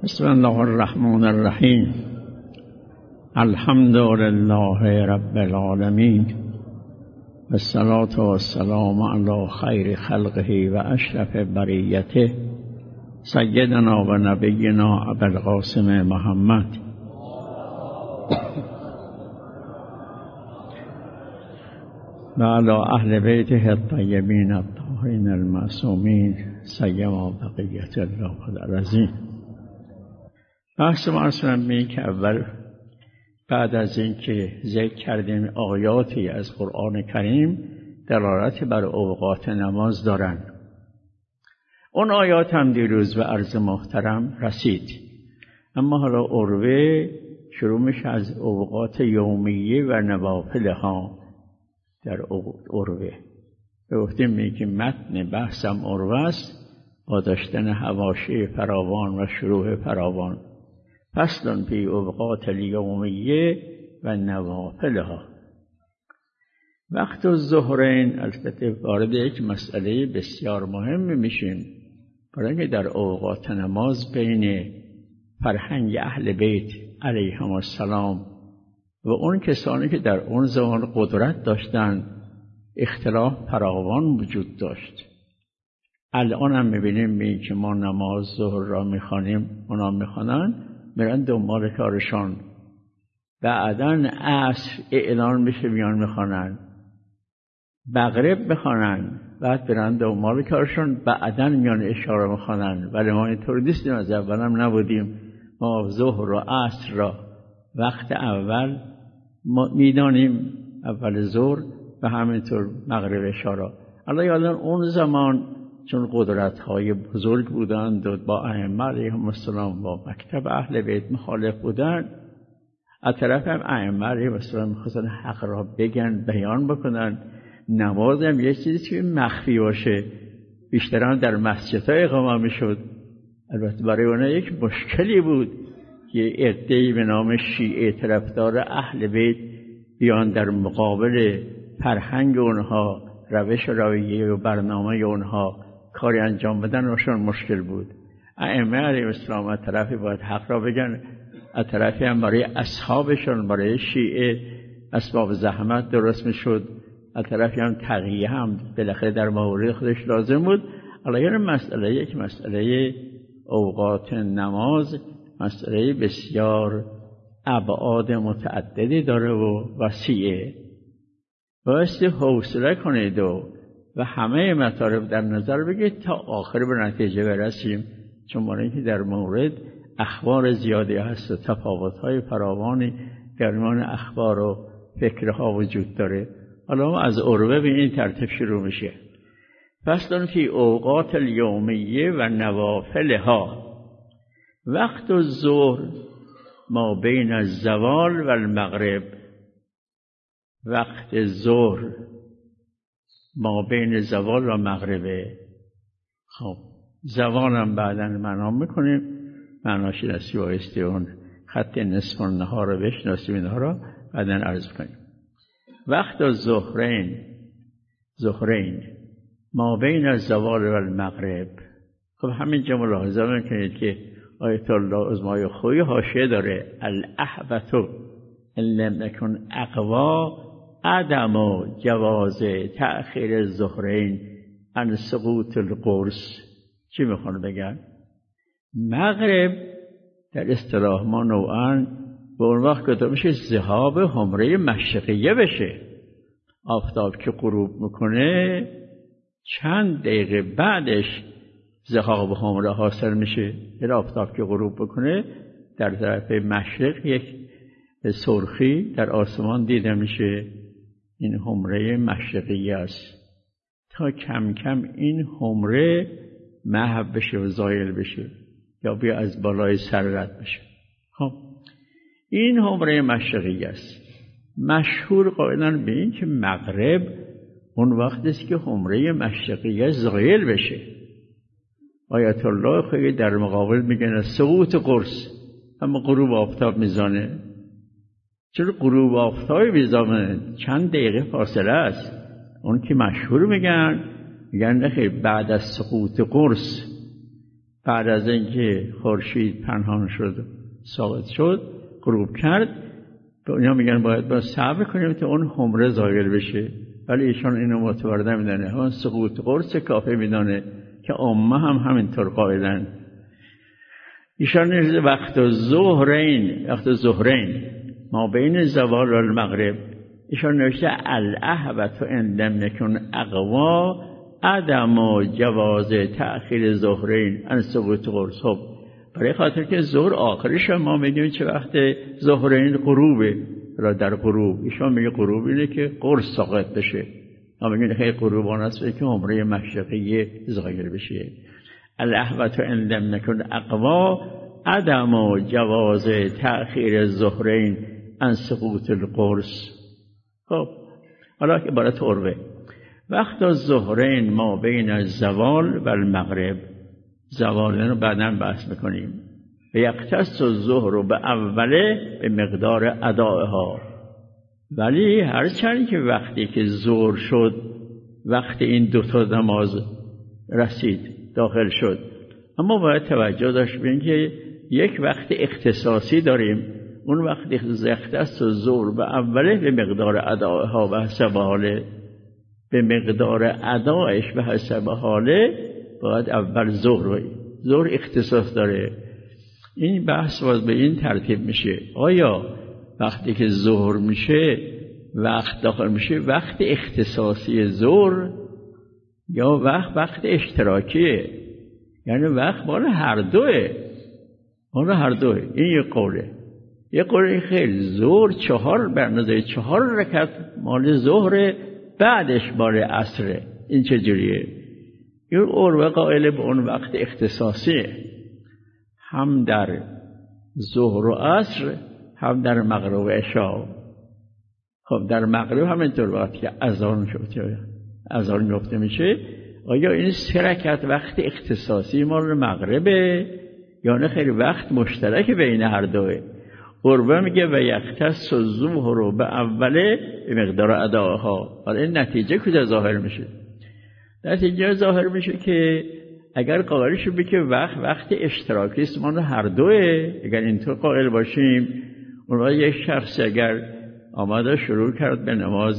بسم الله الرحمن الرحیم. الحمد لله رب العالمین والصلاة والسلام علی خیر خلقه و اشرف بریته سیدنا و نبینا ابوالقاسم محمد و علی اهل بیته الطیبین الطاهرین المعصومین سیما بقیت الله العظیم. بحث ما اصلا که اول بعد از اینکه ذکر کردیم آیاتی از قرآن کریم دلالت بر اوقات نماز دارند، اون آیات هم دیروز به عرض محترم رسید، اما حالا عروه شروع میشه از اوقات یومیه و نوافل ها در عروه. گفتیم که متن بحثم عروه است با داشتن حواشی فراوان و شروع فراوان. فصل فی اوقات الیومیه و نوافلها. وقت الظهرین البته وارد یک مسئله بسیار مهم میشیم، برای اینکه در اوقات نماز بین فرهنگ اهل بیت علیهم السلام و اون کسانی که در اون زمان قدرت داشتند اختلاف فراوان وجود داشت. الان هم میبینیم که ما نماز ظهر را میخوانیم، اونا میخوانن میرن دنبال کارشان، بعداً عصر اعلان میشه میان میخوانن، مغرب میخوانن، بعد برن دنبال کارشان، بعداً میان اشاره میخوانن. ولی ما اینطور نیستیم، از اول هم نبودیم. ما ظهر و عصر را وقت اول میدانیم، اول ظهر، و همینطور مغرب اشاره. الله یادن اون زمان چون قدرت‌های بزرگ بودند و با ائمه علیهم السلام با مکتب اهل بیت مخالف بودند، از طرف هم ائمه علیهم السلام می‌خواستن حق را بگن، بیان بکنن. نماز هم یه چیزی که مخفی باشه، بیشتر هم در مسجدها اقامه می‌شد. البته برای اونها یک مشکلی بود که عده‌ای به نام شیعه طرفدار اهل بیت بیان در مقابل فرهنگ اونها، روش رویه و برنامه اونها کاری انجام بدن، روشون مشکل بود. ائمه علیهم السلام از طرفی باید حق را بگن، از طرفی هم برای اصحابشون، برای شیعه اسباب زحمت درست میشد، از طرفی هم تقیه هم بالاخره در مورد خودش لازم بود. الان مسئله یک مسئله اوقات نماز مسئله بسیار ابعاد متعددی داره و وسیعه. بایستی حوصله کنید و همه مطالب در نظر بگیرید تا آخر به نتیجه برسیم، چون برای اینکه در مورد اخبار زیادی هست و تفاوت‌های فراوانی در میان اخبار و فکرها وجود داره. حالا ما از عروه به این ترتیب شروع میشه. فصل فی اوقات الیومیه و نوافلها. وقت الظهر ما بین الزوال و المغرب. وقت ظهر ما بین زوال و مغربه. خب زوال هم بعداً معنا میکنیم، معناش شناسی بایستی اون خط نصف النهار رو بشناسیم، اینها رو بعداً عرض کنیم. وقت ظهرین ما بین الزوال و المغرب. خب همینجا ملاحظه میکنید که آیت الله عظمای خوی حاشیه داره: الاحبت ان لم یکن اقوا عدم و جواز تأخیر الظهرین عن سقوط القرص. چی میخوان بگن؟ مغرب در اصطلاح ما نوعاً به اون وقت گفته میشه ذهاب حمره مشرقیه بشه. آفتاب که غروب میکنه چند دقیقه بعدش ذهاب حمره حاصل میشه. یعنی آفتاب که غروب بکنه در طرف مشرق یک سرخی در آسمان دیده میشه، این حمره مشرقیه است. تا کم کم این حمره محو بشه و زایل بشه یا بیا از بالای سر رد بشه. خب این حمره مشرقیه است. مشهور قائلن به این که مغرب اون وقت است که حمره مشرقیه زایل بشه. آیت الله خیلی در مقابل میگن سقوط قرص، اما غروب آفتاب میزانه. چرا غروب آفتاب میزانه؟ چند دقیقه فاصله است. اون که مشهور میگن نخیر بعد از سقوط قرص بعد از اینکه خورشید پنهان شد ثابت شد غروب کرد، به اینا میگن باید صبر کنیم تا اون حمره ظاهر بشه، ولی ایشان اینو معتبر نمیدونه، همون سقوط قرص کافی میدانه که عامه هم همینطور قائلن. ایشان نیز وقت ظهرین ما بین زوال و المغرب، ایشان نوشته الاحوط ان لم یکن اقوا عدم و جواز تأخیر ظهرین عن سقوط قرص. خب برای خاطر که ظهر آخرش ما میگیم چه وقت ظهرین غروبه، را در غروب ایشان میگه غروب اینه که قرص ساقط بشه، ما میگیم خیلی غروب آن است که عمره مشرقی ظاهر بشه. الاحوط ان لم یکن اقوا عدم و جواز تأخیر ظهرین عن سقوط القرص. خب حالا که برای عروه وقت الظهرین ما بین الزوال و المغرب، زوال رو بعداً بحث میکنیم. و یختص الظهر به اوله به مقدار ادائها، ولی هرچند که وقتی که ظهر شد وقت این دوتا نماز رسید داخل شد، اما باید توجه داشت بین که یک وقت اختصاصی داریم، اون وقت یختص الظهر به اوله به مقدار ادائها و حسب حاله، به مقدار ادایش به حسب حاله باید اول ظهر اختصاص داره. این بحث باید به این ترتیب میشه، آیا وقتی که ظهر میشه وقت داخل میشه وقت اختصاصی ظهر یا وقت اشتراکیه، یعنی وقت مال هر دوه. این یک قوله. یک قوله خیلی ظهر 4 بر نظر 4 رکعت مال ظهر، بعدش مال عصره. این چجوریه؟ این عروه قائل به اون وقت اختصاصیه، هم در ظهر و عصر هم در مغرب و عشا. خب در مغرب همینطور وقتی که اذان گفته میشه، آیا این 3 رکعت وقت اختصاصی مال مغربه یا نه خیلی وقت مشترک بین هر دوه؟ عروه میگه و یختص الظهر به اوله به مقدار ادائها. حالا این نتیجه کجا ظاهر میشه؟ نتیجه ظاهر میشه که اگر قائلش بگه که وقت اشتراکی است مال هر دوه، اگر اینطور قائل باشیم، اون وقت یک شخص اگر آمده شروع کرد به نماز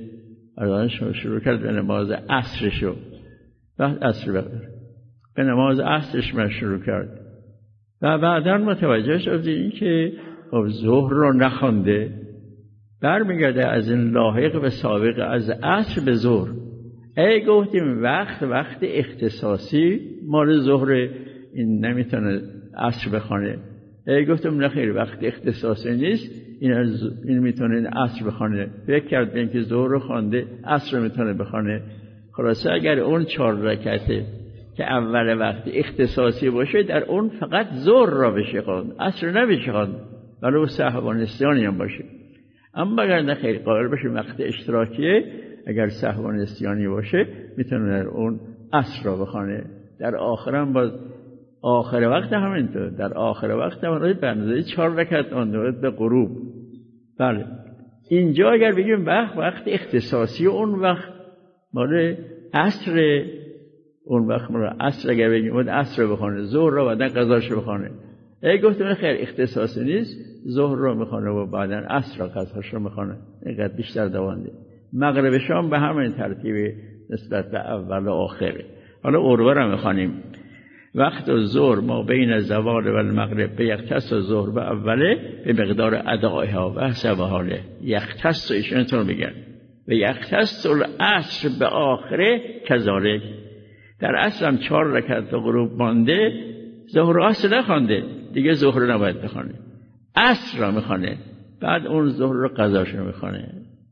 عصرشو، وقت عصر به نماز عصرش من شروع کرد و بعدا متوجه شد این که ظهر رو نخوانده، برمیگرده از این لاحق به سابق از عصر به ظهر. ای گفتیم وقت اختصاصی مال ظهر، این نمیتونه عصر بخونه. ای گفتم نخیر وقت اختصاصی نیست، این میتونه عصر بخونه. فکر کرد به اینکه ظهر رو خوانده عصر میتونه بخونه. خلاصه اگر اون 4 رکعته که اول وقت اختصاصی باشه در اون فقط ظهر را بشه خواند، عصر نبشه خواند، ولو سهو و نسیانی هم باشه. اما اگر نخیر قائل باشه وقت اشتراکیه، اگر سهو و نسیانی باشه میتونه اون عصر را بخونه. در آخرم باز آخر وقت همینطور، در آخر وقت هم به اندازه 4 رکعت آن به غروب. بله اینجا اگر بگیم وقت اختصاصی اون وقت مال عصر، اون وقت مال عصر، اگر بگیم اون عصر بخونه، ظهر رو بعدن قضاش بخونه. اگه گفتم خیر اختصاصی نیست، ظهر رو میخونه و بعدن عصر رو قضاش رو میخونه، اینقدر بیشتر دوانده. مغرب شام به همین ترتیب نسبت به اول و آخره. حالا عروه رو میخوانیم. وقت الظهر ما بین زوال و المغرب به یختص الظهر به اوله به مقدار ادائها و حسب حاله. یختص ایشون طور میگن و یختص العصر به آخره کذالک. در عصر هم 4 رکعت به غروب مانده، ظهر و عصر نخوانده، دیگه ظهر رو نباید بخونه، عصر رو میخونه، بعد اون ظهر رو قضاش رو میخونه.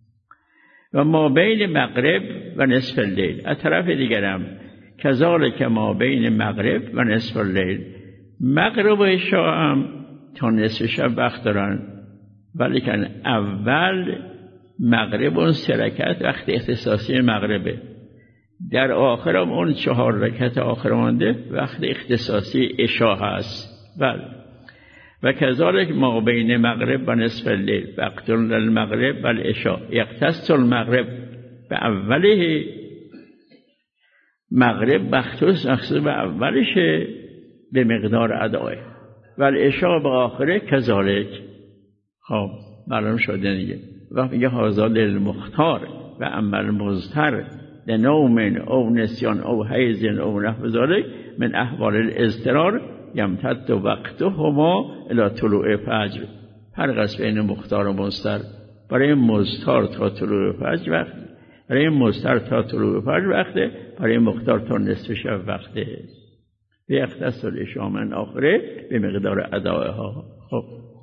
و ما بین مغرب و نصف اللیل، از طرف دیگرم کذالک ما بین مغرب و نصف اللیل، مغرب و عشاء هم تا نصف شب وقت دارن، ولی که اول مغرب اون 3 رکعت وقت اختصاصی مغربه، در آخر هم اون 4 رکعت آخر مانده وقت اختصاصی عشاء هست. بله و کذالک ما بین مغرب و نصف اللیل وقت المغرب و العشاء یختص المغرب به اوله، مغرب مخصوص به اولشه به مقدار ادای و العشاء به آخره کذالک. خب معلوم شده دیگه. وقتی میگه هذا للمختار و اما المضطر لنوم او نسیان او حیض او نحو ذلک من احوال الاضطرار یمتد وقتهما الی طلوع فجر. فرق است بین مختار و مضطر. برای مضطر تا طلوع فجر وقت، برای مضطر تا طلوع فجر وقته، برای مختار تا نصف شب وقته. بیختص العشاء من آخره به مقدار ادائها. خب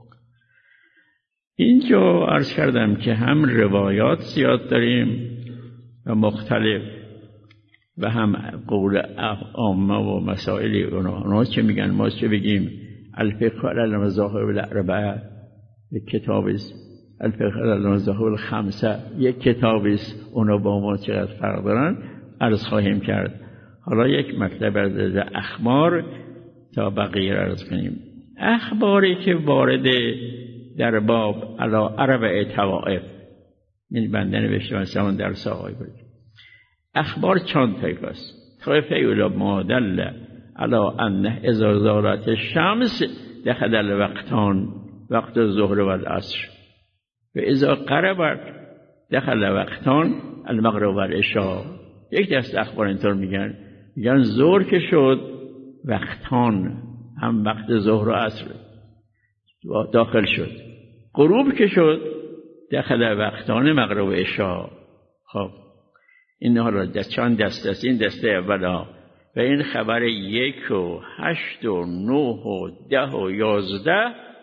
اینجا عرض کردم که هم روایات زیاد داریم و مختلف و هم قول عامه و مسائلی اونا چه میگن ما چه بگیم. الفقه علی المذاهب الاربعه یک کتابی است، الفقه علی المذاهب الخمسه یک کتابی است. اونا با ما چقدر فرق دارن عرض خواهیم کرد. حالا یک مطلب از اخبار تا بقیه عرض کنیم. اخباری که وارد در باب علی اربع طوائف، این بنده نوشته مثلا در ساقای بود. اخبار چند طایفه است. طایفه اولا ما دل علی انه اذا زالت الشمس دخل الوقتان وقت الظهر و العصر و اذا غربت دخل وقتان المغرب و العشاء. یک دست اخبار اینطور میگن ظهر که شد وقتان، هم وقت ظهر و عصر داخل شد. غروب که شد داخل وقتان مغرب و عشاء. خب این حالا چند دسته است. این دسته اولا و این خبر 1 و 8 و 9 و 10 و 11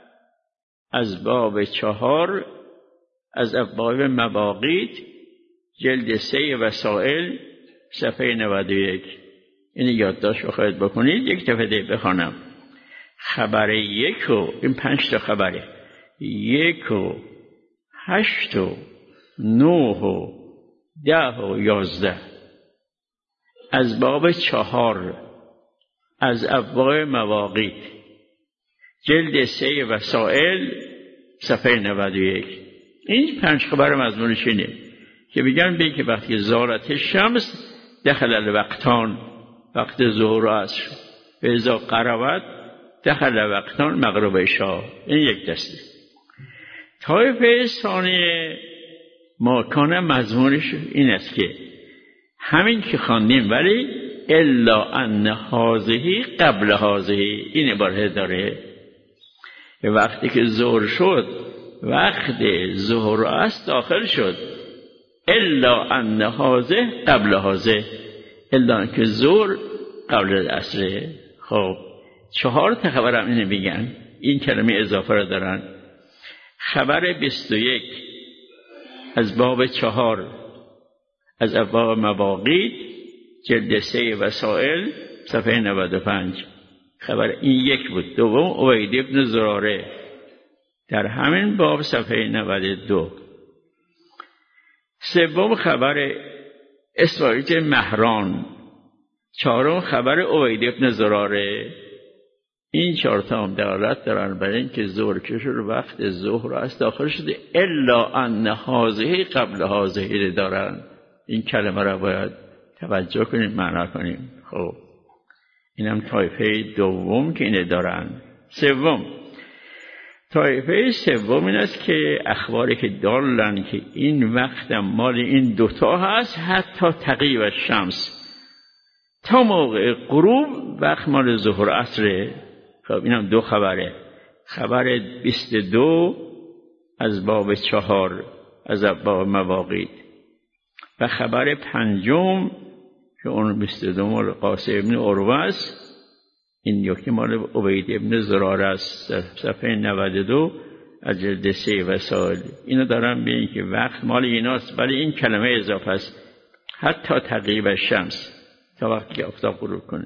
از باب 4 از ابواب مواقیت جلد 3 وسائل صفحه 91. این یادداشت بخواید بکنید یک دفعه بخوانم. خبر 1 و این 5 تا خبره 1 و 8 و 9 و 10 و 11 از باب 4 از ابواب مواقیت جلد 3 وسائل صفحه 91. این 5 خبر مضمونش اینه که میگن به که وقتی زالت شمس دخل الوقتان وقت ظهر و عصر و اذا غربت دخل وقتان مغرب و عشاء. این یک دسته. طایفه ثانیه ماکان مضمونش این است که همین که خواندیم ولی الا ان هذه قبل هذه، این عبارت داره. وقتی که ظهر شد وقت ظهر و عصر داخل شد الا ان هذه قبل هذه، الا که ظهر قبل العصر. خب 4 تا خبر هم اینه میگن، این کلمه اضافه را دارن. خبر 21 از باب 4 از ابواب مواقیت جلد 3 وسائل صفحه 95. خبر این 1 بود. دوم عبید ابن زراره در همین باب صفحه 92. سوم خبر اسرائیل مهران. چهارم خبر عبید ابن زراره. این 4 تا هم دلالت دارن بر این که ظهر که شد وقت ظهر از داخل شده الا ان هذه قبل هذه دارن. این کلمه را باید توجه کنیم، معنا کنیم. خب اینم طایفه دوم که اینه دارن. سوم طایفه سوم این است که اخباری که دارن که این وقت مال این دوتا هست حتی تغیب الشمس تا موقع غروب وقت مال ظهر عصره. خب اینم 2 خبره. خبر 22 از باب 4 از باب مواقیت و خبر 5 که اون 22 مال قاسم ابن عروه است. این یکی مال عبید ابن زراره است صفحه 92 از جلد 3 وسائل. اینو دارم ببین که وقت مال ایناست ولی این کلمه اضافه است حتی تغیب الشمس تا وقتی که آفتاب غروب کنه.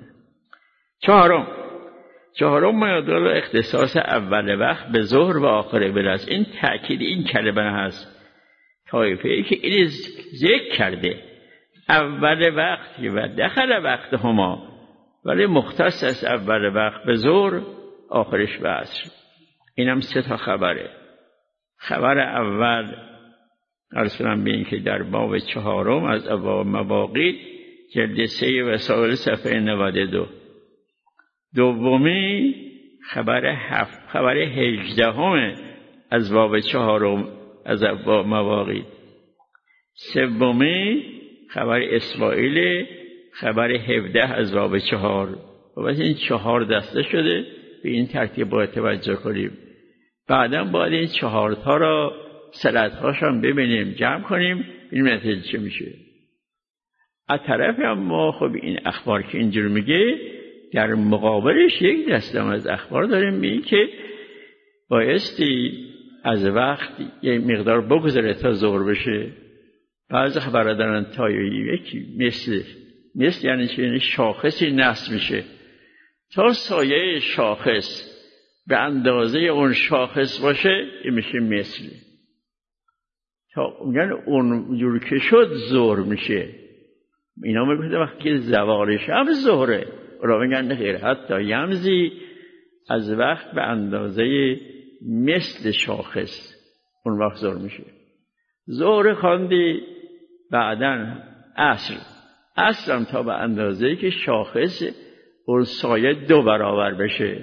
چهارم ما یاددار اختصاص اول وقت به ظهر و آخر بلاست. این تأکید این کلمه هست. طایفه‌ای که این ذکر کرده اول وقت و دخل وقت هما ولی مختص است اول وقت به ظهر آخرش به عصر. اینم 3 تا خبره. خبر اول عرض کنم به این که در باب 4 از ابواب مواقیت جلد 3 وسائل صفحه 92 دومی خبر 18 از باب 4 از باب مواقیت. سومی خبر اسماعیل، خبر 17 از باب 4. و بس این 4 دسته شده، به این ترتیب باید توجه کنیم. بعدا باید این 4 تا را سندهاشان ببینیم، جمع کنیم، این نتیجه چه میشه. از طرف ما خب این اخبار که اینجور میگه، در مقابلش یک دسته از اخبار داریم میگه که بایستی از وقت یک مقدار بگذره تا ظهر بشه. بعضی خبرها دارن تا یکی مثل یعنی چه؟ یعنی شاخصی نصب میشه تا سایه شاخص به اندازه اون شاخص باشه، این میشه مثل. تا میگن اون جور که شد ظهر میشه. اینا میگن وقتی که زوال شب ظهره، اونا میگن خیر حتی یمزی از وقت به اندازه مثل شاخص اون وقت ظهر میشه. ظهر خواندی، بعدن عصر هم تا به اندازه که شاخص اون سایه 2 برابر بشه.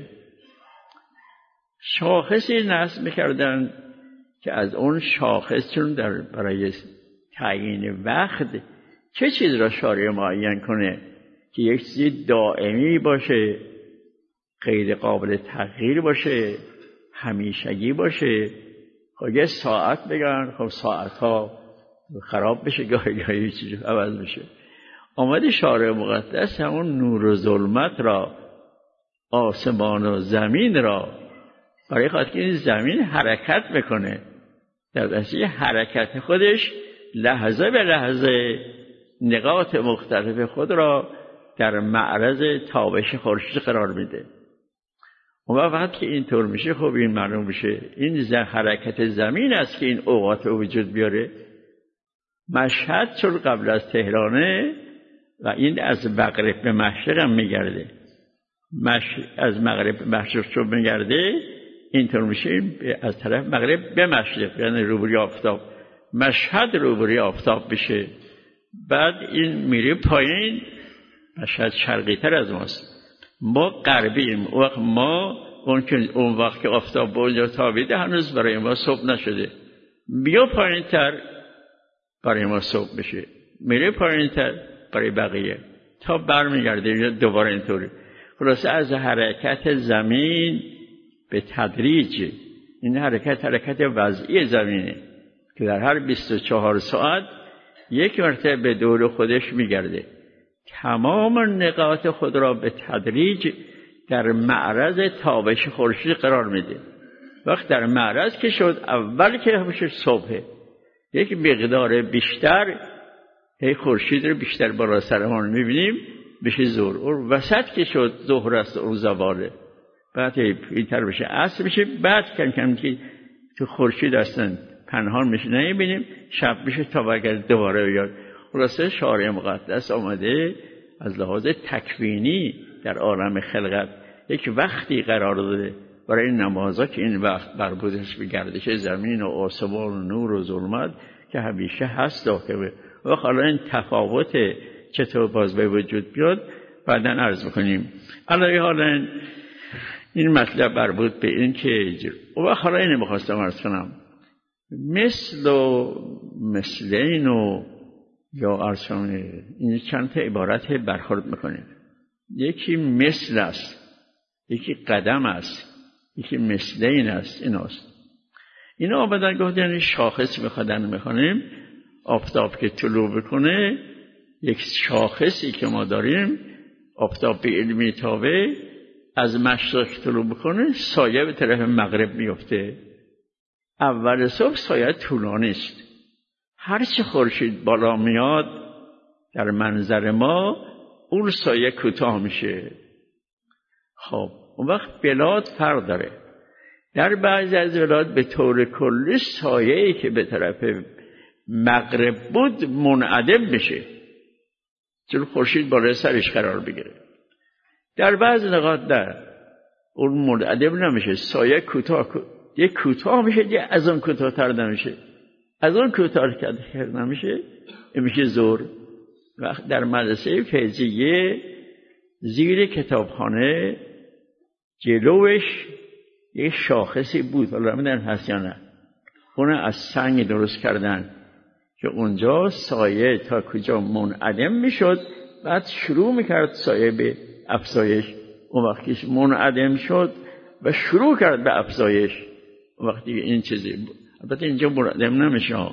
شاخصی نصب میکردن که از اون شاخص چون برای تعیین وقت چه چیز را شارع معین کنه که یک چیز دائمی باشه، غیر قابل تغییر باشه، همیشگی باشه. خب یه ساعت بگن، خب ساعت ها خراب بشه، گاهی چیز عوض بشه. آمده شارع مقدس همون نور و ظلمت را، آسمان و زمین را، برای خاطر که این زمین حرکت بکنه، در نتیجه حرکت خودش لحظه به لحظه نقاط مختلف خود را در معرض تابش خورشید قرار میده. اون وقت که اینطور میشه، خب این معلوم میشه این حرکت زمین است که این اوقات وجود بیاره. مشهد چون قبل از تهرانه و این از مغرب به مشرق هم میگرده، از مغرب به مشرق چون میگرده اینطور میشه از طرف مغرب به مشرق، یعنی روبروی آفتاب. مشهد روبروی آفتاب بشه، بعد این میره پایین، مشهد شرقی تر از ماست، ما غربیم. اون وقت که آفتاب به اونجا تابیده هنوز برای ما صبح نشده، بیا پایین تر برای ما صبح بشه، میره پایین تر برای بقیه تا برمیگرده دوباره اینطوری. خلاصه از حرکت زمین به تدریج، این حرکت وضعی زمینه که در هر 24 ساعت یک مرتبه به دور خودش میگرده، تمام نقاط خود را به تدریج در معرض تابش خورشید قرار میده. وقت در معرض که شد، اول که بشه صبح، یک مقدار بیشتر خورشید رو بیشتر بالا سرمان میبینیم، بشه ظهر. اون وسط که شد ظهر است، اون زواله. بعد اینتر بشه عصر بشه، بعد کم کم که تو خورشید هستن پنهان میشه نمیبینیم، شب میشه تا برگرد دوباره بیاد. خلاصه شارع مقدس آمده از لحاظ تکوینی در عالم خلقت یک وقتی قرار داده برای این نمازها که این وقت مربوطش به گردش زمین و آسمان و نور و ظلمت که همیشه هست داخله. و حالا این تفاوت چطور باز به وجود بیاد بعداً عرض میکنیم. علیه حالا این مطلب مربوط به این که و حالا اینو میخواستم عرض کنم، مثل و مثلین و یا عرض کنم این چند تا عبارت برخورد میکنه. یکی مثل است، یکی قدم است، یکی مثلین است. اینا آمدن گفتن شاخص میخوانیم، آفتاب که طلوع بکنه، یک شاخصی که ما داریم، آفتاب به علمی تابه از مشرق طلوع بکنه، سایه به طرف مغرب میفته. اول صبح سایه طولانی است، هرچی خورشید بالا میاد در منظر ما اون سایه کوتاه میشه. خب اون وقت بلاد فرق داره. در بعضی از بلاد به طور کلی سایه‌ای که به طرف مغرب بود منعدم میشه، چون خورشید بالای سرش قرار بگیره. در بعضی نقاط در اون منعدم نمیشه، سایه کوتاه میشه، یه از اون کوتاه‌تر نمیشه، از اون کوتاه‌تر نمیشه، میشه ظهر. وقت در مدرسه فیضیه زیر کتابخانه جلوش یک شاخصی بود، حالا نمیدونم هست یا نه، اون از سنگ درست کردن که اونجا سایه تا کجا منعدم میشد، بعد شروع میکرد سایه به افزایش. اون وقتیش منعدم شد و شروع کرد به افزایش، اون وقتی این چیزی بود. البته اینجا منعدم نمیشه،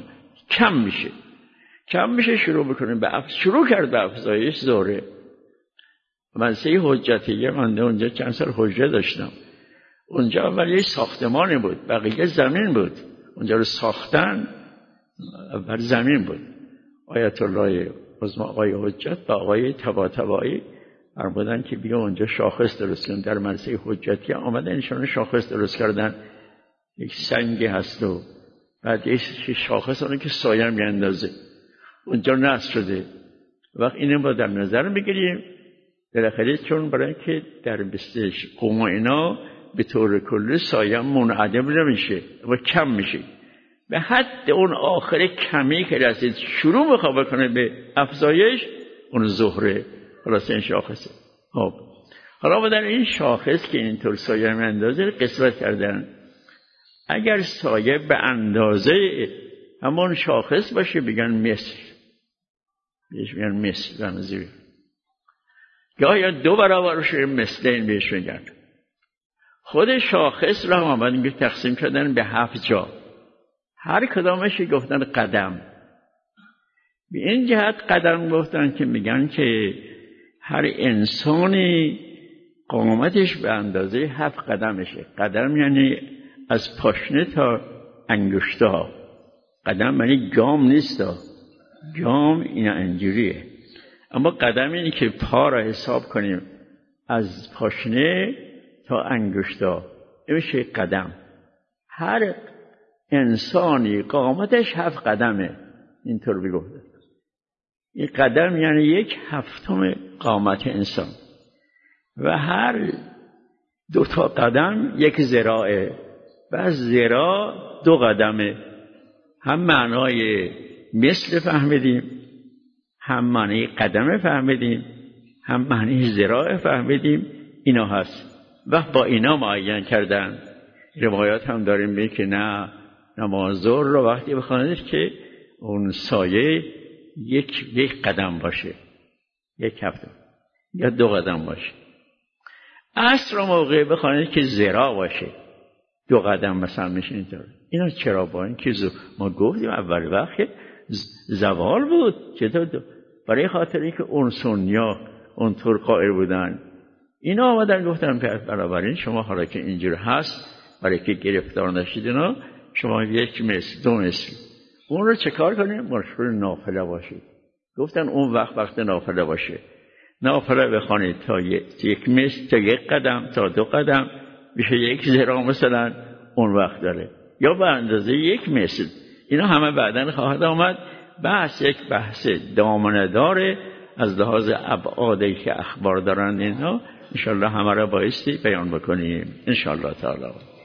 کم میشه شروع میکنه شروع کرد به افزایش. زوره مدرسه حجتیه من اونجا چند سال حجه داشتم. اونجا اول یه ساختمانی بود، بقیه زمین بود. اونجا رو ساختن، اول زمین بود. آیت الله عظما آقای حجت و آقای طباطبایی فرمودن که بیا اونجا شاخص درست کن. در مدرسه حجتیه آمدن ایشون شاخص درست کردن، یک سنگی هست و بعد یک شاخص اونه که سایه میاندازه، اونجا نصب شده. وقت اینو با در نظر میگیریم بالاخره، چون برای که در بستش قوم اینا به طور کلی سایه منعدم نمیشه و کم میشه، به حد اون آخر کمی که رسید شروع میخواد بکنه به افزایش، اون زهره. خلاص این شاخصه. حالا با در این شاخص که اینطور سایه میاندازه قسمت کردن. اگر سایه به اندازه همون شاخص باشه بگن مثل، بهش میگن مثل رمزی. یا 2 برابر شده مثلین بهش میگن. خود شاخص را هم آمدن تقسیم کردن به 7 جا، هر کدامش گفتن قدم. به این جهت قدم گفتن که میگن که هر انسانی قامتش به اندازه 7 قدمشه. قدم یعنی از پاشنه تا انگشتا. قدم یعنی گام نیست، گام این انجوریه. اما قدم اینه که پا را حساب کنیم از پاشنه تا انگشتا، این میشه قدم. هر انسانی قامتش 7 قدمه، اینطور بگفته. این قدم یعنی 1/7 قامت انسان و هر 2 قدم 1 ذراعه و ذراع 2 قدمه. هم معنای مثل فهمیدیم، هم معنی قدم فهمیدیم، هم معنی ذراع فهمیدیم. اینا هست و با اینا معین کردن. روایات هم داریم میگه که نه، نماز ظهر رو وقتی بخوانید که اون سایه 1 قدم باشه، 1/7 یا 2 قدم باشه. عصر رو موقع بخوانید که ذراع باشه، 2 قدم مثلا میشه اینطور. اینا چرا؟ با این که ما گفتیم اول وقت زوال بود، چطور؟ برای خاطر اینکه اون سنیا اونطور قائل بودن. اینا آمدن گفتن بنابراین شما حالا که اینجور هست، برای که گرفتار نشیدین، شما 1 مثل 2 مثل اون رو چه کار کنیم؟ مشغول نافله باشید. گفتن اون وقت نافله باشه، نافله بخوانید تا 1 مثل، تا 1 قدم، تا 2 قدم میشه 1 ذراع مثلا، اون وقت داره، یا به اندازه 1 مثل. اینا همه بعدن خواهد آمد. بحث یک بحث دامنه داره از لحاظ ابعادی که اخبار دارن. اینا انشاءالله همه را بایستی بیان بکنیم انشاءالله تعالی.